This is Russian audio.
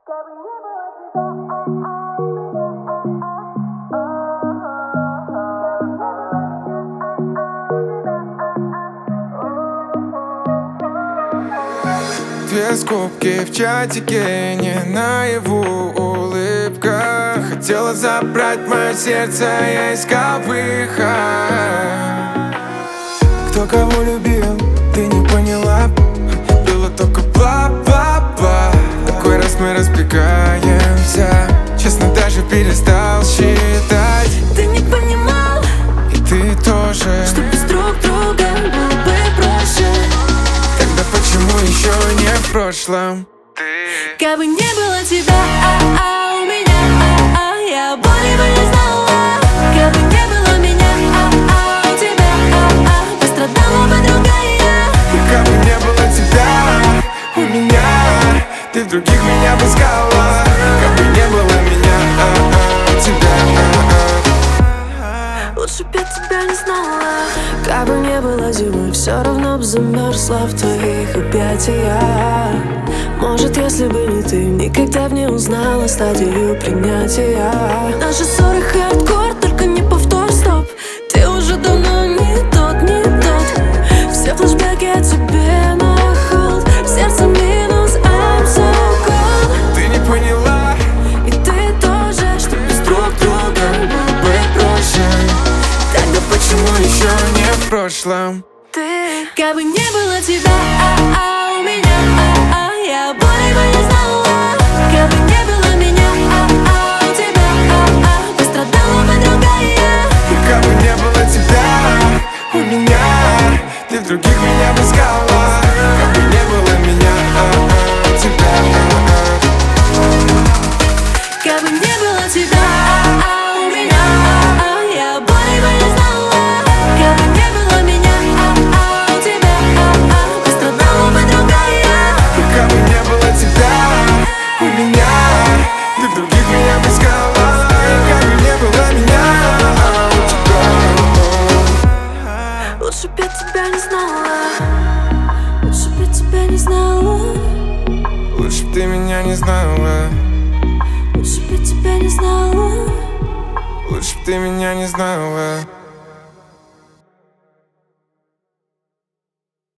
Две скобки в чатике, не наяву улыбка. Ты хотела забрать мое сердце, я искал выход. Кто кого любил, ты не поняла. Было только бла-бла-бла. Такой раз мы разбегаемся. Честно, даже перестал считать. Ты не понимал, и ты тоже, что без друг друга было бы проще. Тогда почему еще не в прошлом? Как бы не было тебя, у меня, я боли бы не знала. Как бы не было меня, у тебя, пострадала бы другая. И как бы не было тебя, у меня, ты в других меня бы искала. Как бы не было меня, у тебя, лучше б я тебя не знала. Как бы не было зимы, все равно б замерзла в твоих объятиях. Может, если бы не ты, никогда б не узнала стадию принятия. Наши ссоры хардкор, только не повтор, стоп. Ты уже давно не тот, не тот. Все флешбеки о тебе на холд. В сердце минус, I'm so cold. ты не поняла, и ты тоже, что без друг друга было бы проще. тогда почему еще не в прошлом? Ты, как бы не было тебя, у меня, я боли бы не знала. Как бы не было меня, у тебя, пострадала бы другая. И как бы не было тебя, у меня, ты в других меня бы искала. Как бы не было меня, у тебя, Как бы не было тебя, у меня, я боли бы не знала. Как бы не было меня, у тебя, пострадала бы другая. и как бы не было тебя, у меня, ты в других меня бы искала. И как бы не было меня, у тебя. Лучше б я тебя не знала. Лучше б я тебя не знала. Лучше б ты меня не знала. Лучше б я тебя не знала. Лучше б ты меня не знала.